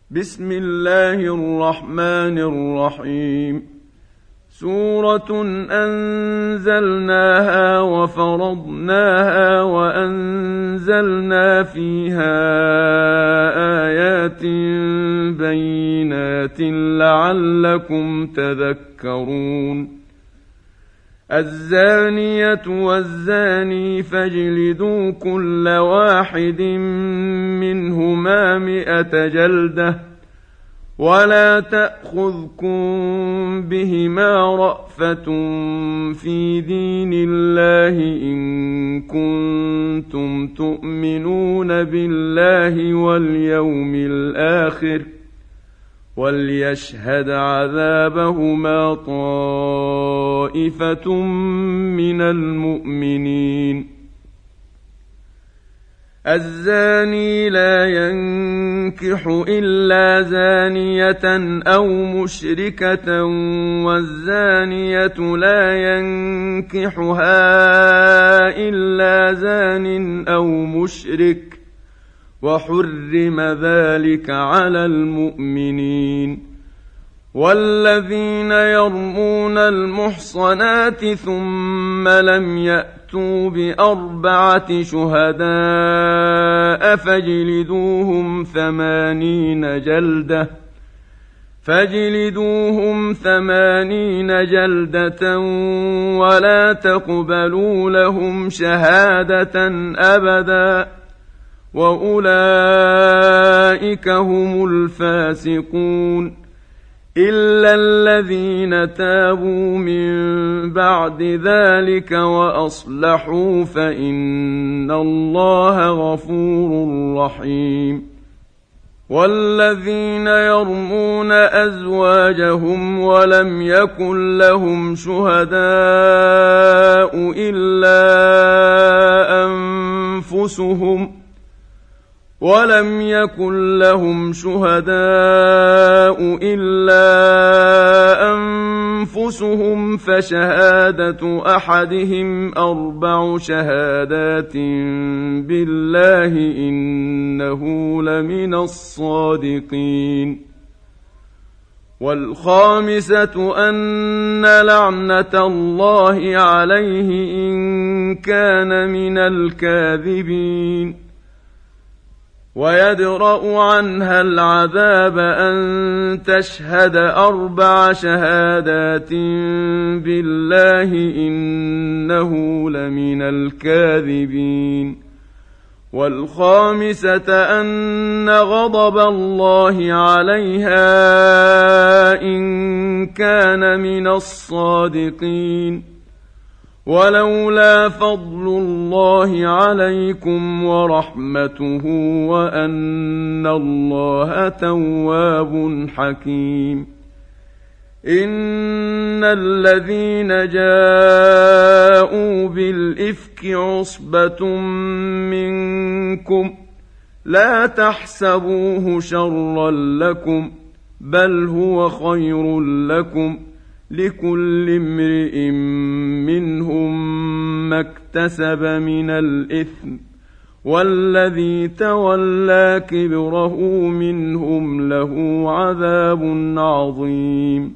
بسم الله الرحمن الرحيم. سورة أنزلناها وفرضناها وأنزلنا فيها آيات بينات لعلكم تذكرون. الزانية والزاني فاجلدوا كل واحد منهما 100 جلدة ولا تأخذكم بهما رأفة في دين الله إن كنتم تؤمنون بالله واليوم الآخر وليشهد عذابهما طائفة من المؤمنين. الزاني لا ينكح إلا زانية أو مشركة والزانية لا ينكحها إلا زان أو مشرك وحرم ذلك على المؤمنين. والذين يرمون المحصنات ثم لم يأتوا ب4 شهداء فاجلدوهم 80 جلدة ولا تقبلوا لهم شهادة أبدا وأولئك هم الفاسقون إلا الذين تابوا من بعد ذلك وأصلحوا فإن الله غفور رحيم. والذين يرمون أزواجهم ولم يكن لهم شهداء إلا أنفسهم فشهادة أحدهم 4 شهادات بالله إنه لمن الصادقين. والخامسة أن لعنة الله عليه إن كان من الكاذبين. ويدرأ عنها العذاب أن تشهد 4 شهادات بالله إنه لمن الكاذبين. والخامسة أن غضب الله عليها إن كان من الصادقين. ولولا فضل الله عليكم ورحمته وأن الله تواب حكيم. إن الذين جاءوا بالإفك عصبة منكم لا تحسبوه شرا لكم بل هو خير لكم لكل امرئ منهم ما اكتسب من الإثم والذي تولى كبره منهم له عذاب عظيم.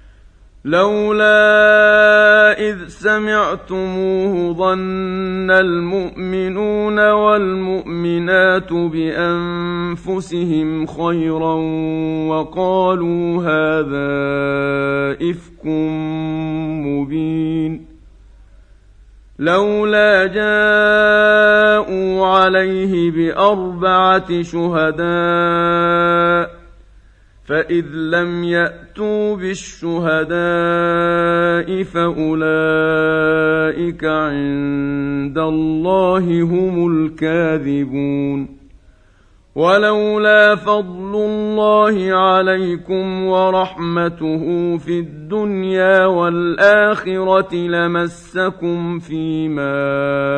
لولا إذ سمعتموه ظن المؤمنون والمؤمنات بأنفسهم خيرا وقالوا هذا إفك مبين. لولا جاءوا عليه ب4 شهداء فإذ لم يأتوا بالشهداء فأولئك عند الله هم الكاذبون. ولولا فضل الله عليكم ورحمته في الدنيا والآخرة لمسكم فيما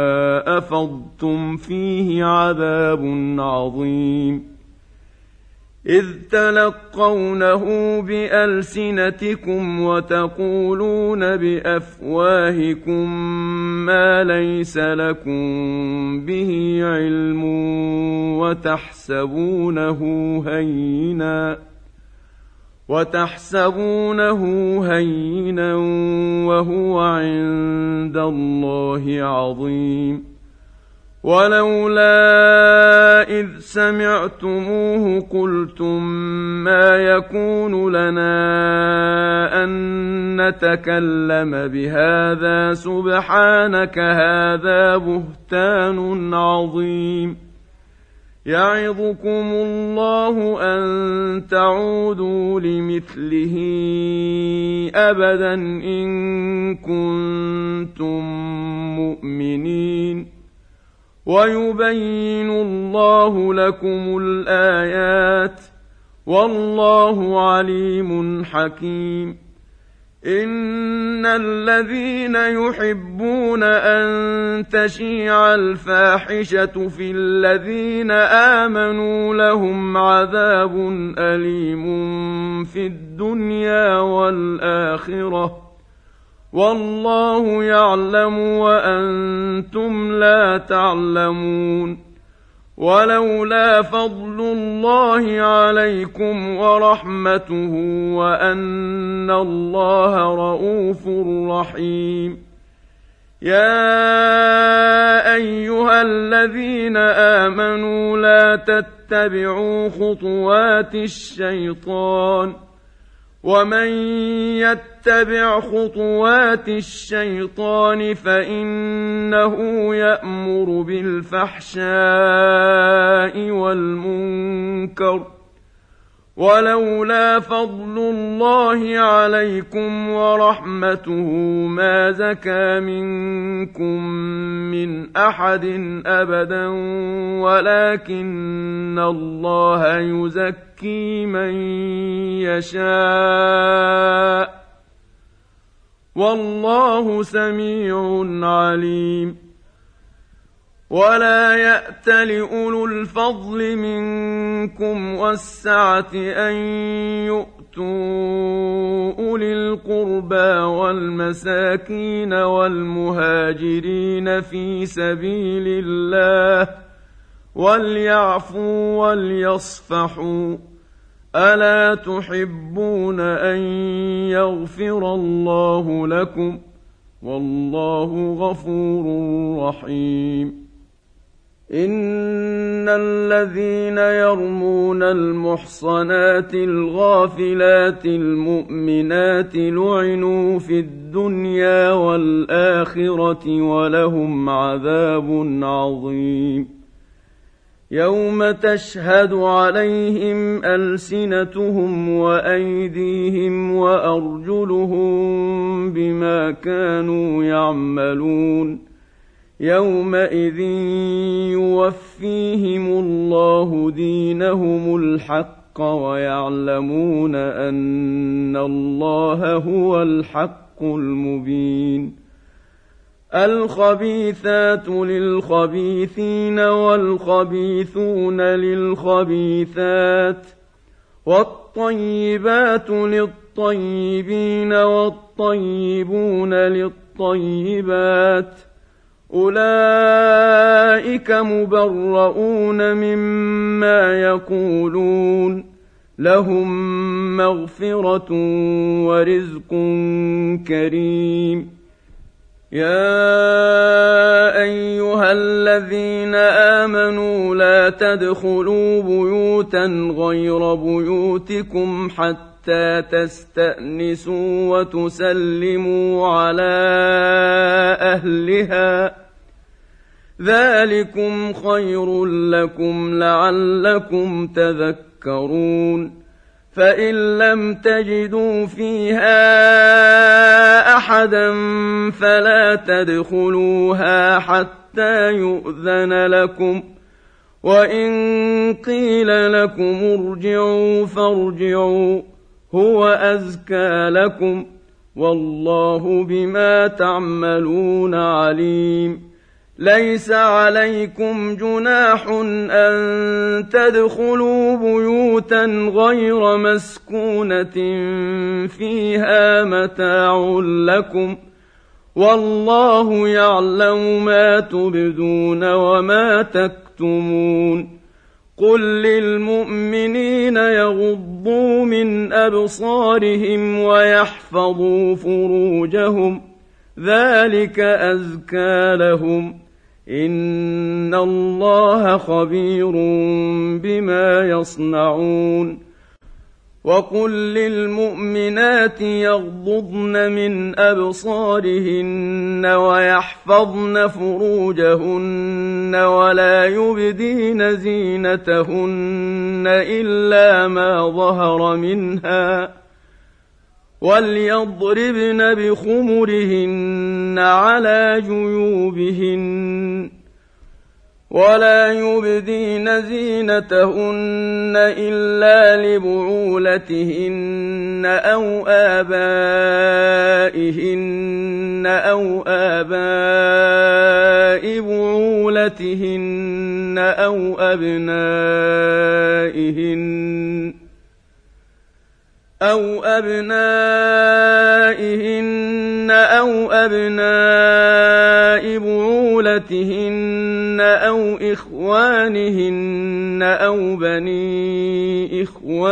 أفضتم فيه عذاب عظيم. إذ تلقونه بألسنتكم وتقولون بأفواهكم ما ليس لكم به علم وتحسبونه هينا وهو عند الله عظيم. ولولا إذ سمعتموه قلتم ما يكون لنا أن نتكلم بهذا سبحانك هذا بهتان عظيم. يعظكم الله أن تعودوا لمثله أبدا إن كنتم مؤمنين. ويبين الله لكم الآيات والله عليم حكيم. إن الذين يحبون أن تشيع الفاحشة في الذين آمنوا لهم عذاب أليم في الدنيا والآخرة والله يعلم وأنتم لا تعلمون. ولولا فضل الله عليكم ورحمته وأن الله رءوف رحيم. يا أيها الذين آمنوا لا تتبعوا خطوات الشيطان ومن يتبع خطوات الشيطان فإنه يأمر بالفحشاء والمنكر. ولولا فضل الله عليكم ورحمته ما زكى منكم من أحد أبدا ولكن الله يزكي من يشاء والله سميع عليم. ولا يأتل أولو الفضل منكم والسعة أن يؤتوا أولي القربى والمساكين والمهاجرين في سبيل الله وليعفوا وليصفحوا. ألا تحبون أن يغفر الله لكم والله غفور رحيم. إن الذين يرمون المحصنات الغافلات المؤمنات لعنوا في الدنيا والآخرة ولهم عذاب عظيم. يوم تشهد عليهم ألسنتهم وأيديهم وأرجلهم بما كانوا يعملون. يومئذ يوفيهم الله دينهم الحق ويعلمون أن الله هو الحق المبين. الخبيثات للخبيثين والخبيثون للخبيثات والطيبات للطيبين والطيبون للطيبات أولئك مبرؤون مما يقولون لهم مغفرة ورزق كريم. يا أيها الذين آمنوا لا تدخلوا بيوتا غير بيوتكم حتى تستأنسوا وتسلموا على أهلها ذلكم خير لكم لعلكم تذكرون. فإن لم تجدوا فيها أحدا فلا تدخلوها حتى يؤذن لكم وإن قيل لكم ارجعوا فارجعوا هو أزكى لكم والله بما تعملون عليم. ليس عليكم جناح أن تدخلوا بيوتا غير مسكونة فيها متاع لكم والله يعلم ما تبدون وما تكتمون قل للمؤمنين يغضوا من أبصارهم ويحفظوا فروجهم ذلك أزكى لهم إن الله خبير بما يصنعون وقل للمؤمنات يغضضن من أبصارهن ويحفظن فروجهن ولا يبدين زينتهن إلا ما ظهر منها وليضربن بخمرهن على جيوبهن ولا يبدين زينتهن إلا لبعولتهن أو آبائهن أو آباء بعولتهن أو أبنائهن أو أبناء بعولتهن أو إخوانهن أو بني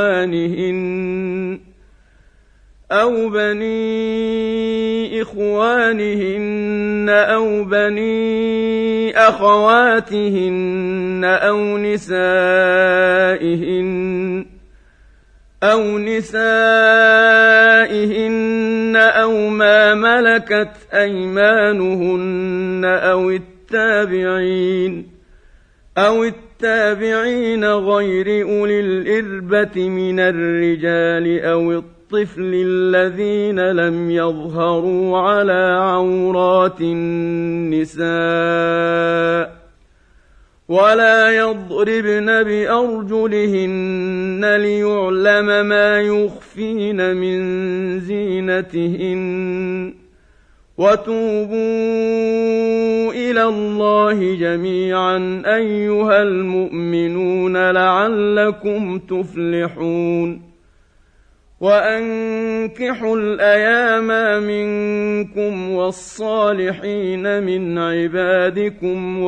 إخوانهن أو بني أخواتهن أو نسائهن أو ما ملكت أيمانهن أو التابعين غير أولي الإربة من الرجال أو الطفل الذين لم يظهروا على عورات النساء ولا يضربن بأرجلهن ليعلم ما يخفين من زينتهن وتوبوا إلى الله جميعا أيها المؤمنون لعلكم تفلحون وأنكحوا الأيام منكم والصالحين من عبادكم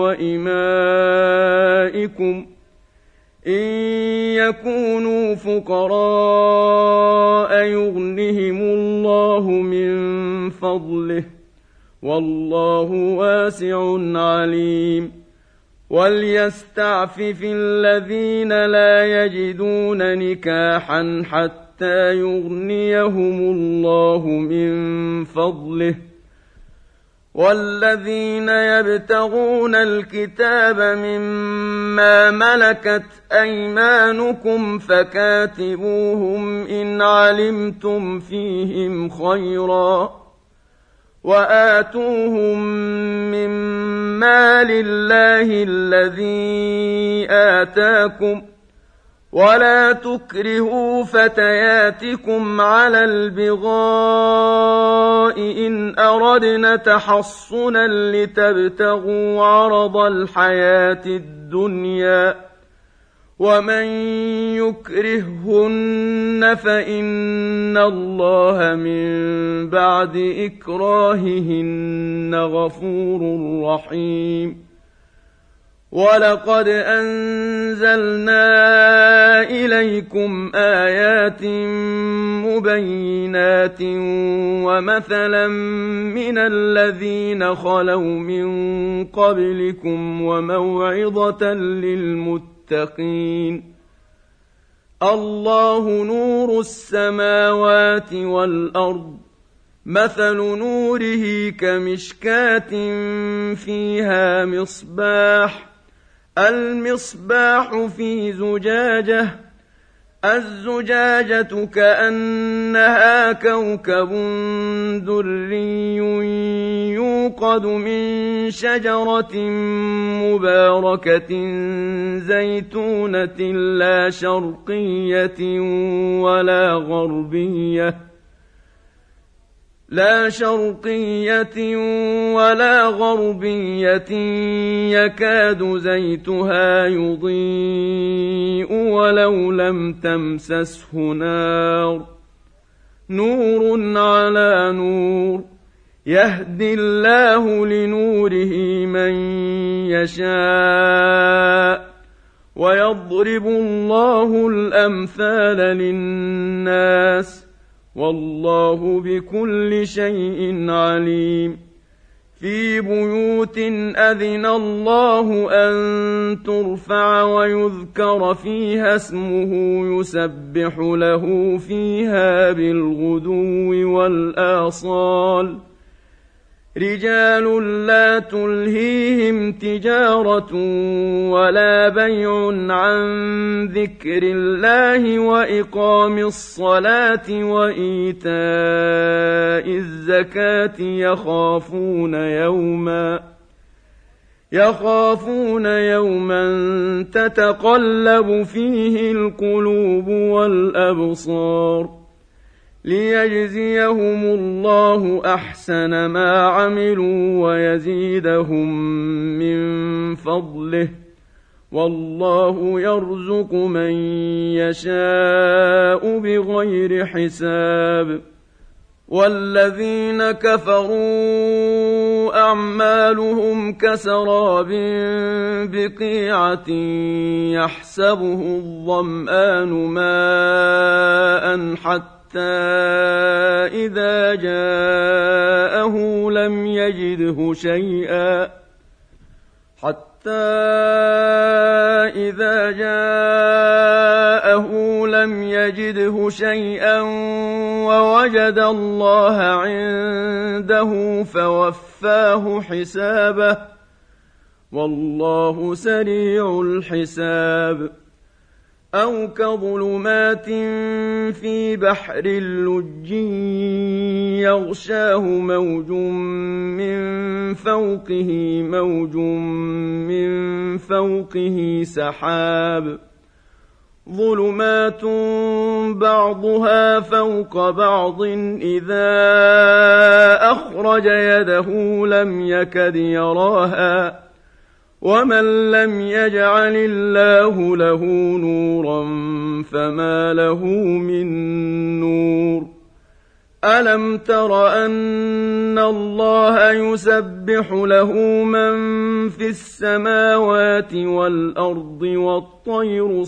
وإمائكم إن يكونوا فقراء يغنهم الله من فضله والله واسع عليم وليستعفف الذين لا يجدون نكاحا حتى يغنيهم الله من فضله والذين يبتغون الكتاب مما ملكت أيمانكم فكاتبوهم إن علمتم فيهم خيرا وآتوهم من مال الله الذي آتاكم ولا تكرهوا فتياتكم على البغاء إن أردنا تحصنا لتبتغوا عرض الحياة الدنيا ومن يكرههن فإن الله من بعد إكراههن غفور رحيم ولقد أنزلنا إليكم آيات مبينات ومثلا من الذين خلوا من قبلكم وموعظة للمتقين الله نور السماوات والأرض مثل نوره كمشكاة فيها مصباح المصباح في زجاجة الزجاجة كأنها كوكب دري يوقد من شجرة مباركة زيتونة لا شرقية ولا غربية لا شرقية ولا غربية يكاد زيتها يضيء ولو لم تمسسه نار نور على نور يهدي الله لنوره من يشاء ويضرب الله الأمثال للناس والله بكل شيء عليم في بيوت أذن الله أن ترفع ويذكر فيها اسمه يسبح له فيها بالغدو والآصال رجال لا تلهيهم تجارة ولا بيع عن ذكر الله وإقام الصلاة وإيتاء الزكاة يخافون يوما تتقلب فيه القلوب والأبصار ليجزيهم الله أحسن ما عملوا ويزيدهم من فضله والله يرزق من يشاء بغير حساب والذين كفروا أعمالهم كسراب بقيعة يحسبه الظمآن ماء حتى إذا جاءه لم يجده شيئا ووجد الله عنده فوفاه حسابه والله سريع الحساب أو كظلمات في بحر اللج يغشاه موج من فوقه سحاب ظلمات بعضها فوق بعض إذا أخرج يده لم يكد يراها ومن لم يجعل الله له نورا فما له من نور ألم تر أن الله يسبح له من في السماوات والأرض والطير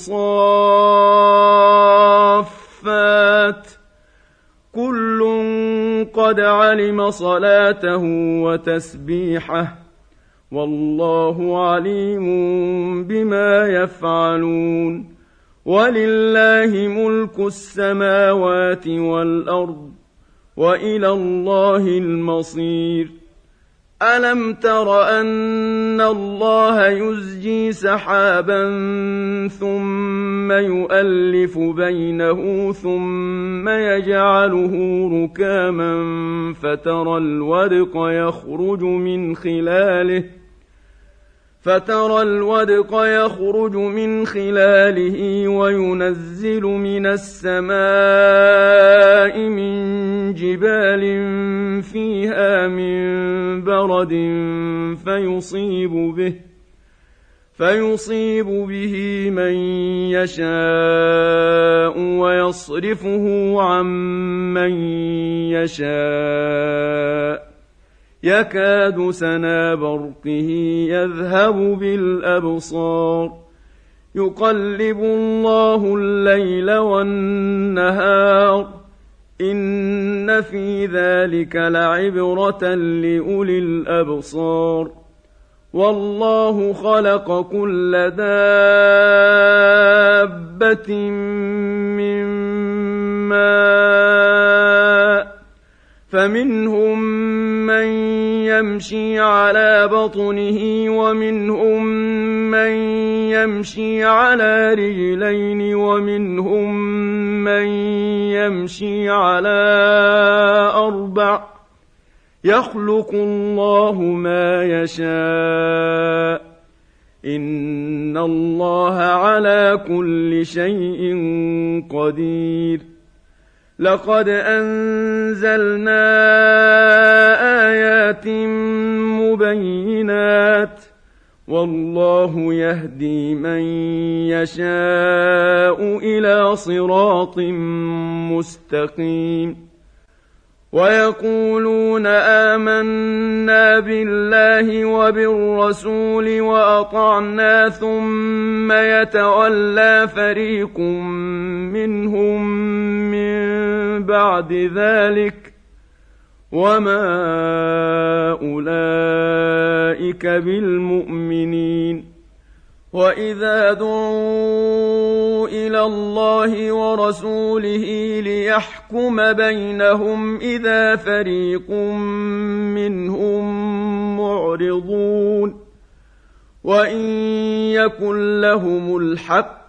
صافات كل قد علم صلاته وتسبيحه والله عليم بما يفعلون ولله ملك السماوات والأرض وإلى الله المصير ألم تر أن الله يزجي سحابا ثم يؤلف بينه ثم يجعله ركاما فترى الودق يخرج من خلاله وينزل من السماء من جبال فيها من برد فيصيب به من يشاء ويصرفه عن من يشاء يكاد سنا برقه يذهب بالأبصار يقلب الله الليل والنهار إن في ذلك لعبرة لأولي الأبصار والله خلق كل دابة من ماء فمنهم من يمشي على بطنه ومنهم من يمشي على رجلين ومنهم من يمشي على أربع يخلق الله ما يشاء إن الله على كل شيء قدير لقد أنزلنا آيات مبينات والله يهدي من يشاء إلى صراط مستقيم ويقولون آمنا بالله وبالرسول وأطعنا ثم يتولى فريق منهم من بعد ذلك وما أولئك بالمؤمنين وإذا دعوا إلى الله ورسوله ليحكم بينهم إذا فريق منهم معرضون وإن يكن لهم الحق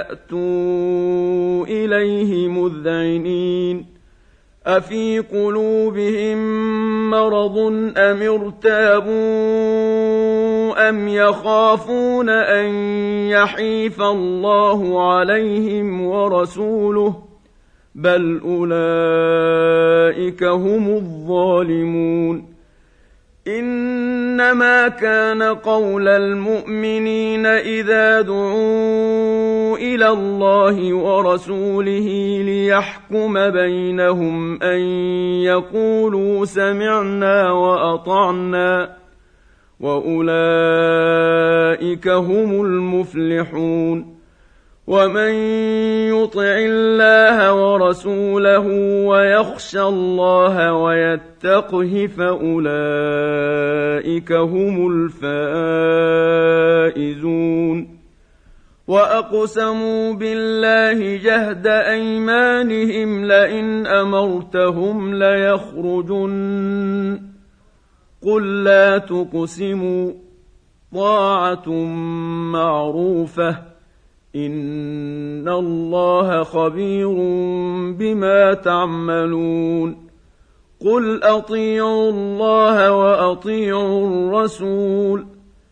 يأتوا إليه مذعنين أفي قلوبهم مرض أم ارتابوا أم يخافون أن يحيف الله عليهم ورسوله بل أولئك هم الظالمون إنما كان قول المؤمنين إذا دعوا إلى الله ورسوله ليحكم بينهم أن يقولوا سمعنا وأطعنا وأولئك هم المفلحون ومن يطع الله ورسوله ويخشى الله ويتقه فأولئك هم الفائزون وأقسموا بالله جهد أيمانهم لئن أمرتهم ليخرجن قل لا تقسموا طاعة معروفة إن الله خبير بما تعملون قل أطيعوا الله وأطيعوا الرسول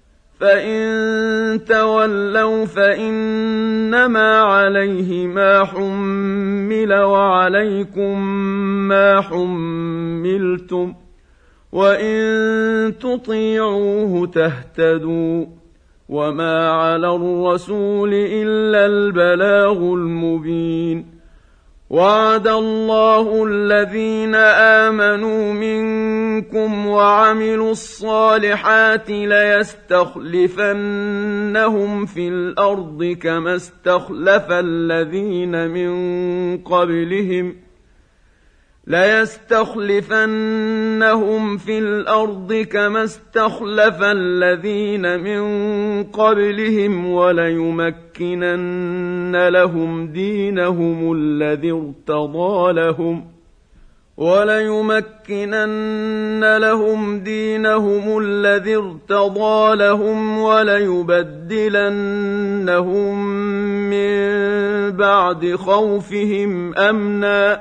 فإن تولوا فإنما عليه ما حمل وعليكم ما حملتم وإن تطيعوه تهتدوا وما على الرسول إلا البلاغ المبين وعد الله الذين آمنوا منكم وعملوا الصالحات ليستخلفنهم في الأرض كما استخلف الذين من قبلهم ليستخلفنهم في الأرض كما استخلف الذين من قبلهم وليمكنن لهم دينهم الذي ارتضى لهم وليبدلنهم من بعد خوفهم أمنا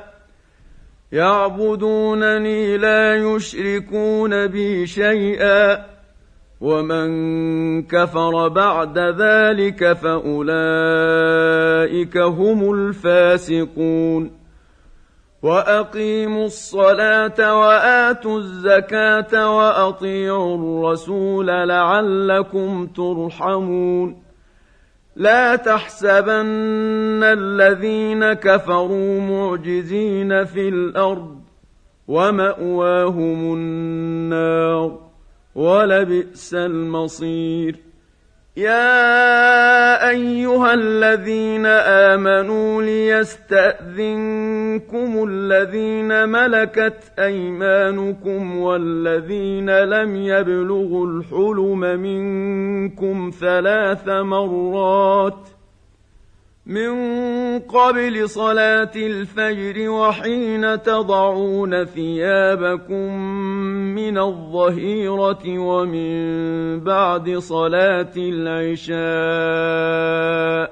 يعبدونني لا يشركون بي شيئا ومن كفر بعد ذلك فأولئك هم الفاسقون وأقيموا الصلاة وآتوا الزكاة وأطيعوا الرسول لعلكم ترحمون لا تحسبن الذين كفروا معجزين في الأرض ومأواهم النار ولبئس المصير يا أيها الذين آمنوا ليستأذنكم الذين ملكت أيمانكم والذين لم يبلغوا الحلم منكم 3 مرات من قبل صلاة الفجر وحين تضعون ثيابكم من الظهيرة ومن بعد صلاة العشاء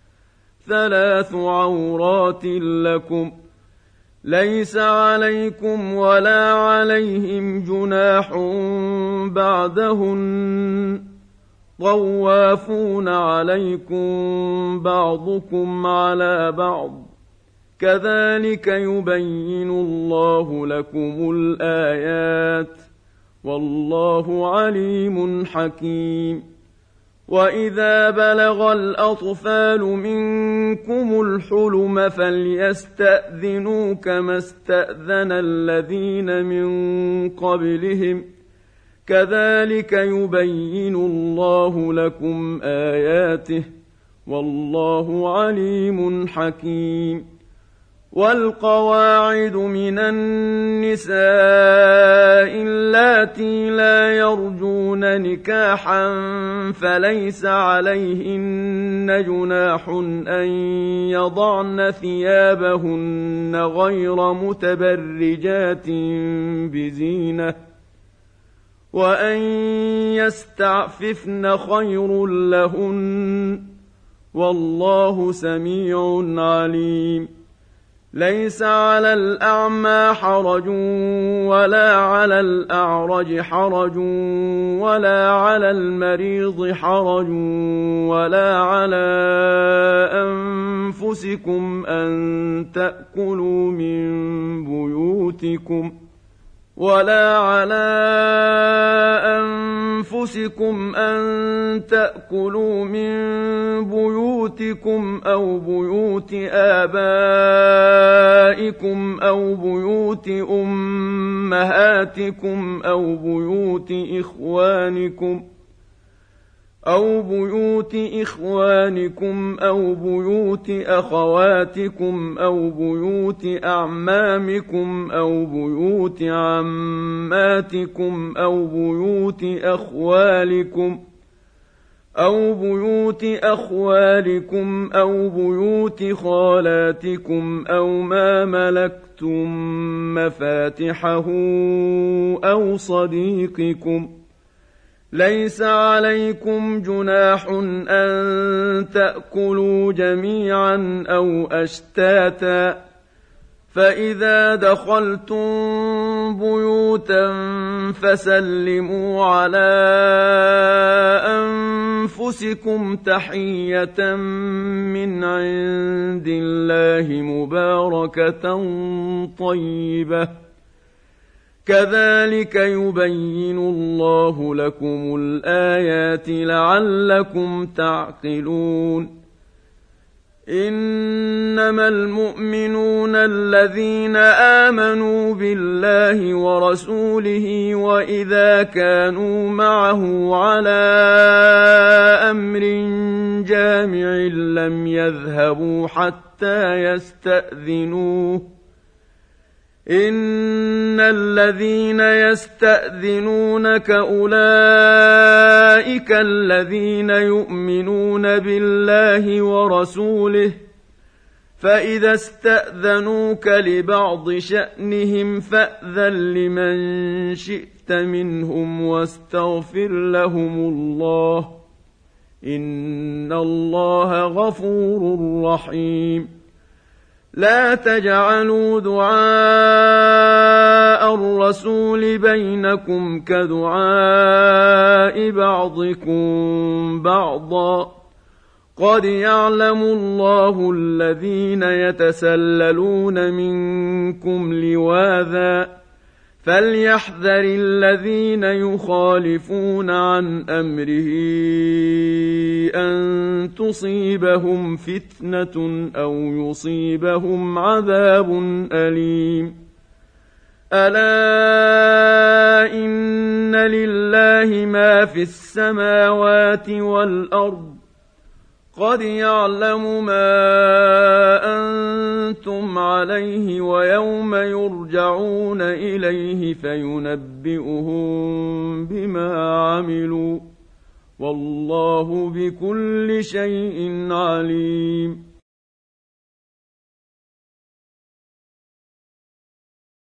3 عورات لكم ليس عليكم ولا عليهم جناح بعدهن طوافون عليكم بعضكم على بعض كذلك يبين الله لكم الآيات والله عليم حكيم وإذا بلغ الأطفال منكم الحلم فليستأذنوا كما استأذن الذين من قبلهم كذلك يبين الله لكم آياته والله عليم حكيم والقواعد من النساء اللاتي لا يرجون نكاحا فليس عليهن جناح أن يضعن ثيابهن غير متبرجات بزينة وأن يستعففن خير لهن والله سميع عليم ليس على الأعمى حرج ولا على الأعرج حرج ولا على المريض حرج ولا على أنفسكم أن تأكلوا من بيوتكم أو بيوت آبائكم أو بيوت أمهاتكم أو بيوت إخوانكم أو بيوت أخواتكم أو بيوت أعمامكم أو بيوت عماتكم أو بيوت أخوالكم أو بيوت خالاتكم أو ما ملكتم مفاتحه أو صديقكم ليس عليكم جناح أن تأكلوا جميعا أو أشتاتا فإذا دخلتم بيوتا فسلموا على أنفسكم تحية من عند الله مباركة طيبة كذلك يبين الله لكم الآيات لعلكم تعقلون إنما المؤمنون الذين آمنوا بالله ورسوله وإذا كانوا معه على أمر جامع لم يذهبوا حتى يستأذنوه إن الذين يستأذنونك أولئك الذين يؤمنون بالله ورسوله فإذا استأذنوك لبعض شأنهم فأذن لمن شئت منهم واستغفر لهم الله إن الله غفور رحيم لا تجعلوا دعاء الرسول بينكم كدعاء بعضكم بعضا قد يعلم الله الذين يتسللون منكم لواذا فليحذر الذين يخالفون عن أمره أن تصيبهم فتنة أو يصيبهم عذاب أليم ألا إن لله ما في السماوات والأرض قد يعلم ما أنتم عليه ويوم يرجعون إليه فينبئهم بما عملوا والله بكل شيء عليم